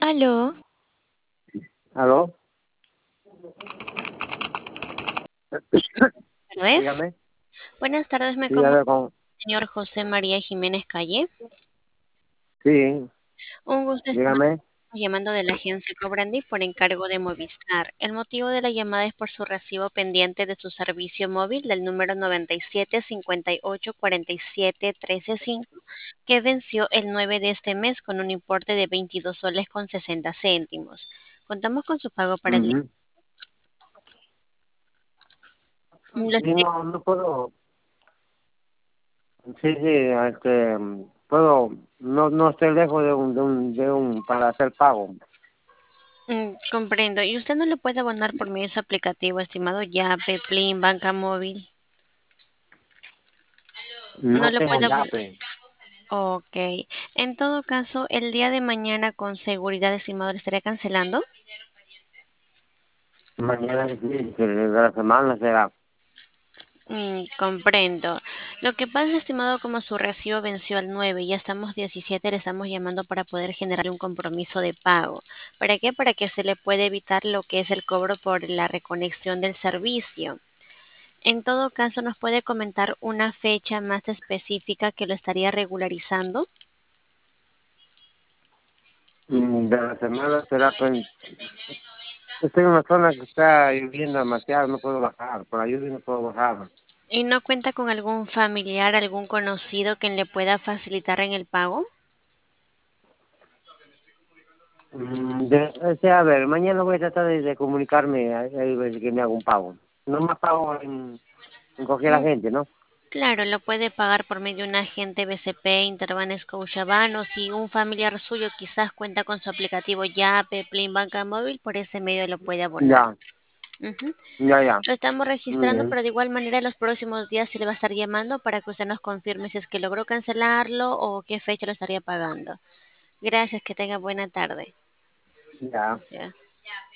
Aló, ¿Aló? tardes. Dígame. Buenas tardes, me Sí, a comunico ver, con... con el señor José María Jiménez Calle. Sí, Un gusto, estimado, dígame. llamando de la agencia Cobrandi por encargo de Movistar. El motivo de la llamada es por su recibo pendiente de su servicio móvil del número 97 58 47 13 5, que venció el 9 de este mes con un importe de 22 soles con 60 céntimos. Contamos con su pago para el día. Ujú. Sí, no, no puedo. Sí, sí, puedo. No, no estoy lejos para hacer pago. Comprendo. ¿Y usted no lo puede abonar por medio de su aplicativo, estimado Yape, Plin, Banca Móvil? No No lo tengo puede abonar. yape. Ok. En todo caso, el día de mañana con seguridad, estimado, ¿le estaría cancelando? Mañana sí, que de la semana será. Comprendo. Lo que pasa, estimado, como su recibo venció al 9 y ya estamos 17, le estamos llamando para poder generar un compromiso de pago. ¿Para qué? Para que se le pueda evitar lo que es el cobro por la reconexión del servicio. En todo caso, ¿nos puede comentar una fecha más específica que lo estaría regularizando? De la semana será. Pues, estoy en una zona que está lloviendo demasiado, no puedo bajar. Por la lluvia no puedo bajar. ¿Y no cuenta con algún familiar, algún conocido que le pueda facilitar en el pago? A ver, mañana voy a tratar de comunicarme a ver que me haga un pago. No más pago en cualquier Mm, agente, ¿no? Claro, lo puede pagar por medio de un agente BCP, Interbank, Scotiabank, o si un familiar suyo quizás cuenta con su aplicativo Yape, Plin, Banca Móvil, por ese medio lo puede abonar. Ya, Ujú. ya, ya. Lo estamos Muy registrando, bien. pero de igual manera en los próximos días se le va a estar llamando para que usted nos confirme si es que logró cancelarlo o qué fecha lo estaría pagando. Gracias, que tenga buena tarde. Ya. Ya.